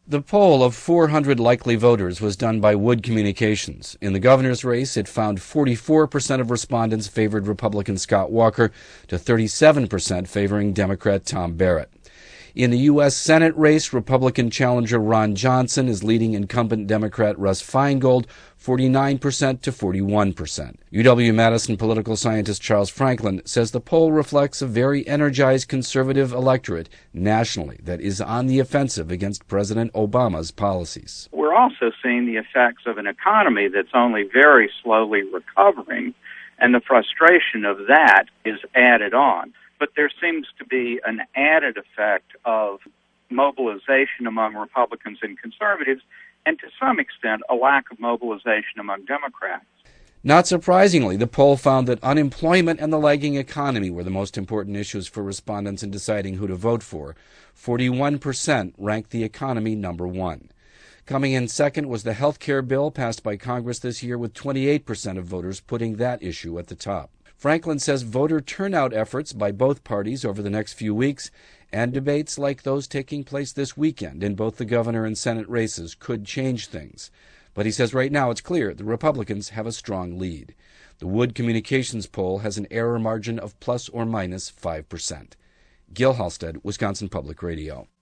The poll of 400 likely voters was done by Wood Communications. In the governor's race, it found 44% of respondents favored Republican Scott Walker to 37% favoring Democrat Tom Barrett. In the U.S. Senate race, Republican challenger Ron Johnson is leading incumbent Democrat Russ Feingold 49% to 41%. UW-Madison political scientist Charles Franklin says the poll reflects a very energized conservative electorate nationally that is on the offensive against President Obama's policies. We're also seeing the effects of an economy that's only very slowly recovering, and the frustration of that is added on. But there seems to be an added effect of mobilization among Republicans and conservatives, and to some extent, a lack of mobilization among Democrats. Not surprisingly, the poll found that unemployment and the lagging economy were the most important issues for respondents in deciding who to vote for. 41% ranked the economy number one. Coming in second was the health care bill passed by Congress this year, with 28% of voters putting that issue at the top. Franklin says voter turnout efforts by both parties over the next few weeks and debates like those taking place this weekend in both the governor and Senate races could change things. But he says right now it's clear the Republicans have a strong lead. The Wood Communications poll has an error margin of plus or minus 5%. Gil Halstead, Wisconsin Public Radio.